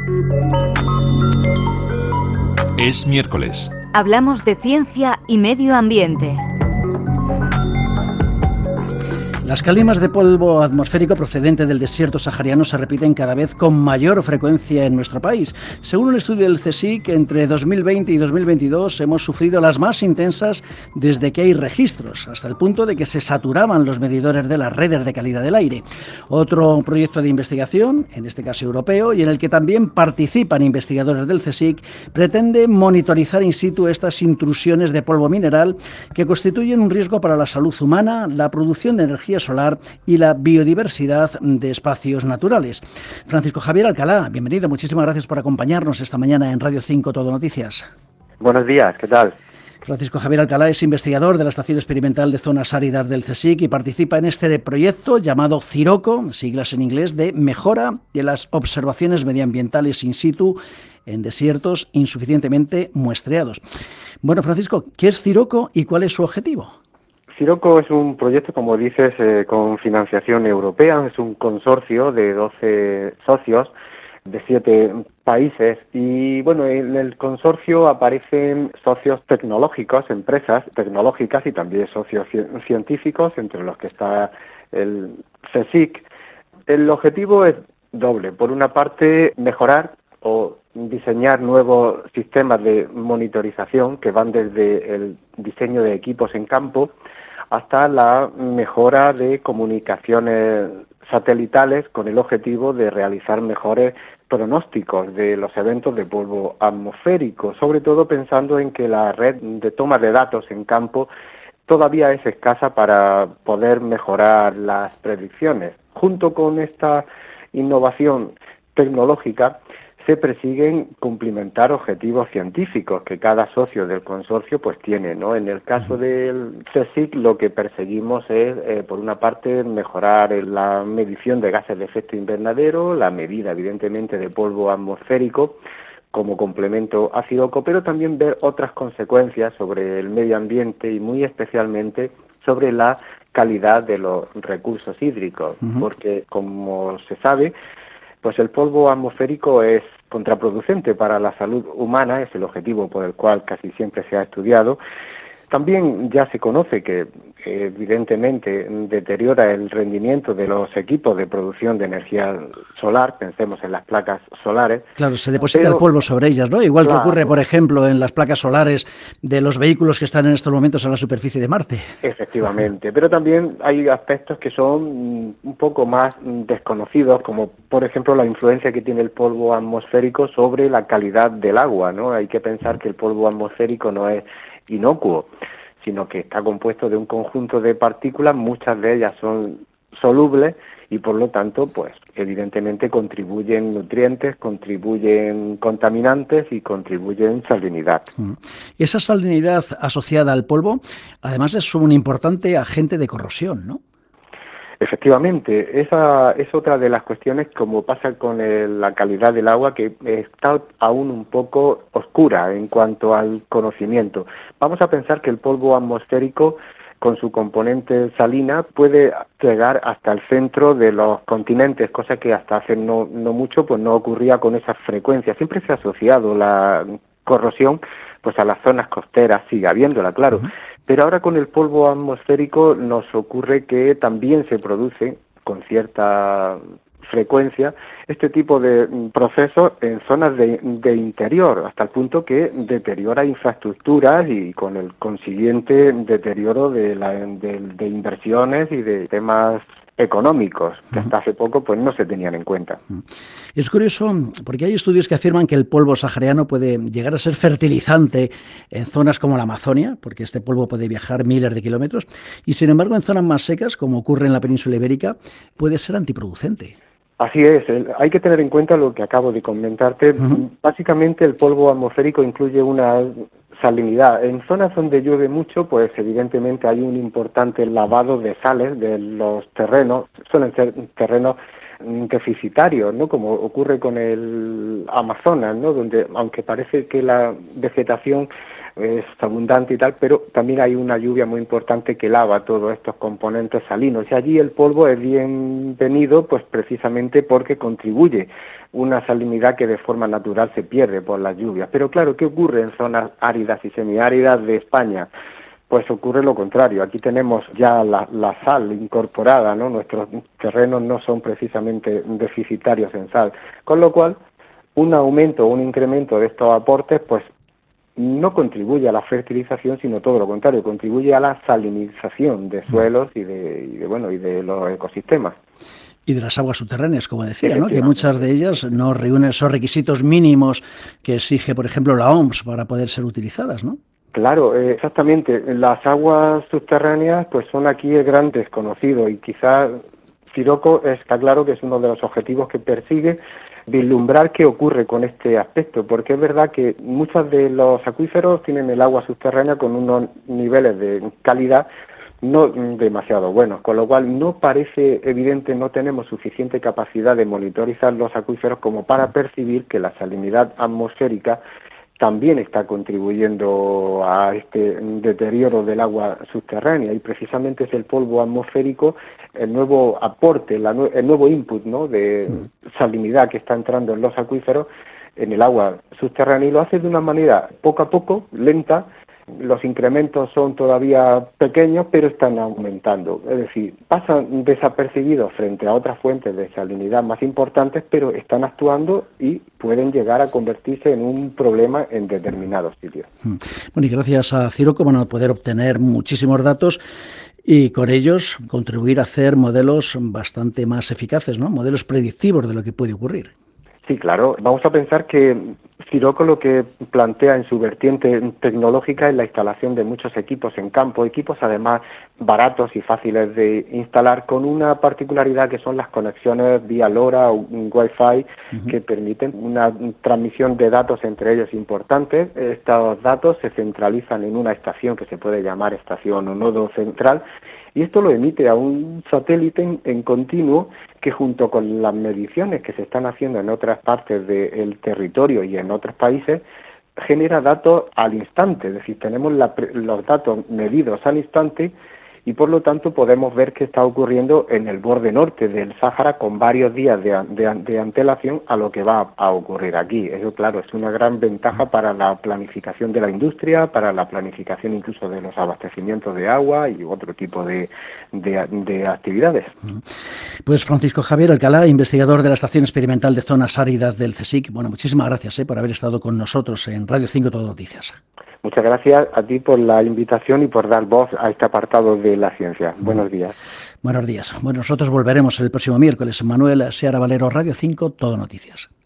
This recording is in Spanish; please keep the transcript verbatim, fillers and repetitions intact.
Es miércoles. Hablamos de ciencia y medio ambiente. Las calimas de polvo atmosférico procedente del desierto sahariano se repiten cada vez con mayor frecuencia en nuestro país. Según un estudio del CSIC, entre dos mil veinte y dos mil veintidós hemos sufrido las más intensas desde que hay registros, hasta el punto de que se saturaban los medidores de las redes de calidad del aire. Otro proyecto de investigación, en este caso europeo, y en el que también participan investigadores del CSIC, pretende monitorizar in situ estas intrusiones de polvo mineral que constituyen un riesgo para la salud humana, la producción de energía solar y la biodiversidad de espacios naturales. Francisco Javier Alcalá, bienvenido, muchísimas gracias por acompañarnos esta mañana en Radio cinco Todo Noticias. Buenos días, ¿qué tal? Francisco Javier Alcalá es investigador de la Estación Experimental de Zonas Áridas del CSIC y participa en este proyecto llamado CIROCO, siglas en inglés, de mejora de las observaciones medioambientales in situ en desiertos insuficientemente muestreados. Bueno, Francisco, ¿qué es CIROCO y cuál es su objetivo? CIROCO es un proyecto, como dices, eh, con financiación europea. Es un consorcio de doce socios de siete países y, bueno, en el consorcio aparecen socios tecnológicos, empresas tecnológicas y también socios científicos, entre los que está el CSIC. El objetivo es doble. Por una parte, mejorar o diseñar nuevos sistemas de monitorización que van desde el diseño de equipos en campo hasta la mejora de comunicaciones satelitales con el objetivo de realizar mejores pronósticos de los eventos de polvo atmosférico, sobre todo pensando en que la red de toma de datos en campo todavía es escasa para poder mejorar las predicciones. Junto con esta innovación tecnológica, se persiguen cumplimentar objetivos científicos que cada socio del consorcio pues tiene, ¿no? En el caso del CSIC lo que perseguimos es, eh, por una parte, mejorar la medición de gases de efecto invernadero, la medida, evidentemente, de polvo atmosférico como complemento a CIROCO, pero también ver otras consecuencias sobre el medio ambiente y muy especialmente sobre la calidad de los recursos hídricos, uh-huh. porque, como se sabe, pues el polvo atmosférico es contraproducente para la salud humana, es el objetivo por el cual casi siempre se ha estudiado. También ya se conoce que evidentemente deteriora el rendimiento de los equipos de producción de energía solar, pensemos en las placas solares. Claro, se deposita pero, el polvo sobre ellas, ¿no? Igual claro, que ocurre, por ejemplo, en las placas solares de los vehículos que están en estos momentos en la superficie de Marte. Efectivamente, pero también hay aspectos que son un poco más desconocidos, como por ejemplo la influencia que tiene el polvo atmosférico sobre la calidad del agua, ¿no? Hay que pensar que el polvo atmosférico no es inocuo, sino que está compuesto de un conjunto de partículas, muchas de ellas son solubles y por lo tanto, pues evidentemente contribuyen nutrientes, contribuyen contaminantes y contribuyen salinidad. Esa salinidad asociada al polvo, además es un importante agente de corrosión, ¿no? Efectivamente, esa es otra de las cuestiones, como pasa con el, la calidad del agua, que está aún un poco oscura en cuanto al conocimiento. Vamos a pensar que el polvo atmosférico, con su componente salina, puede llegar hasta el centro de los continentes, cosa que hasta hace no, no mucho pues no ocurría con esa frecuencia. Siempre se ha asociado la corrosión pues a las zonas costeras, sigue habiéndola, claro. Uh-huh. Pero ahora con el polvo atmosférico nos ocurre que también se produce con cierta frecuencia este tipo de procesos en zonas de, de interior, hasta el punto que deteriora infraestructuras y con el consiguiente deterioro de, la, de, de inversiones y de temas económicos que hasta hace poco pues no se tenían en cuenta. Es curioso porque hay estudios que afirman que el polvo sahariano puede llegar a ser fertilizante en zonas como la Amazonia, porque este polvo puede viajar miles de kilómetros, y sin embargo en zonas más secas, como ocurre en la península ibérica, puede ser antiproducente. Así es, el, hay que tener en cuenta lo que acabo de comentarte. Uh-huh. Básicamente el polvo atmosférico incluye una salinidad. En zonas donde llueve mucho, pues evidentemente hay un importante lavado de sales de los terrenos. Suelen ser terrenos deficitarios, ¿no? Como ocurre con el Amazonas, ¿no? Donde, aunque parece que la vegetación es abundante y tal, pero también hay una lluvia muy importante que lava todos estos componentes salinos, y allí el polvo es bienvenido pues precisamente porque contribuye una salinidad que de forma natural se pierde por las lluvias. Pero claro, ¿qué ocurre en zonas áridas y semiáridas de España? Pues ocurre lo contrario. Aquí tenemos ya la, la sal incorporada, ¿no? Nuestros terrenos no son precisamente deficitarios en sal, con lo cual un aumento o un incremento de estos aportes pues no contribuye a la fertilización, sino todo lo contrario, contribuye a la salinización de suelos y de, y de bueno y de los ecosistemas. Y de las aguas subterráneas, como decía, ¿no? Que muchas de ellas no reúnen esos requisitos mínimos que exige, por ejemplo, la O M S para poder ser utilizadas, ¿no? Claro, eh, exactamente. Las aguas subterráneas pues son aquí el gran desconocido, y quizás Siroco está claro que es uno de los objetivos que persigue, vislumbrar qué ocurre con este aspecto, porque es verdad que muchos de los acuíferos tienen el agua subterránea con unos niveles de calidad no demasiado buenos, con lo cual no parece evidente, no tenemos suficiente capacidad de monitorizar los acuíferos como para percibir que la salinidad atmosférica también está contribuyendo a este deterioro del agua subterránea, y precisamente es el polvo atmosférico el nuevo aporte, la, el nuevo input, ¿no?, de salinidad que está entrando en los acuíferos, en el agua subterránea, y lo hace de una manera poco a poco, lenta. Los incrementos son todavía pequeños, pero están aumentando. Es decir, pasan desapercibidos frente a otras fuentes de salinidad más importantes, pero están actuando y pueden llegar a convertirse en un problema en determinados sitios. Bueno, y gracias a Siroco van a poder obtener muchísimos datos y con ellos contribuir a hacer modelos bastante más eficaces, ¿no? Modelos predictivos de lo que puede ocurrir. Sí, claro. Vamos a pensar que Siroco lo que plantea en su vertiente tecnológica es la instalación de muchos equipos en campo, equipos además baratos y fáciles de instalar, con una particularidad que son las conexiones vía LoRa o Wi-Fi, uh-huh, que permiten una transmisión de datos entre ellos importantes. Estos datos se centralizan en una estación que se puede llamar estación o nodo central, y esto lo emite a un satélite en, en continuo, que junto con las mediciones que se están haciendo en otras partes del territorio y en otros países, genera datos al instante. Es decir, tenemos la, los datos medidos al instante, y por lo tanto podemos ver qué está ocurriendo en el borde norte del Sáhara con varios días de, de, de antelación a lo que va a ocurrir aquí. Eso, claro, es una gran ventaja para la planificación de la industria, para la planificación incluso de los abastecimientos de agua y otro tipo de, de, de actividades. Pues Francisco Javier Alcalá, investigador de la Estación Experimental de Zonas Áridas del CSIC. Bueno, muchísimas gracias eh, por haber estado con nosotros en Radio cinco Todo Noticias. Muchas gracias a ti por la invitación y por dar voz a este apartado de la ciencia. Buenos días. Buenos días. Bueno, nosotros volveremos el próximo miércoles. Manuel Seara Valero, Radio cinco Todo Noticias.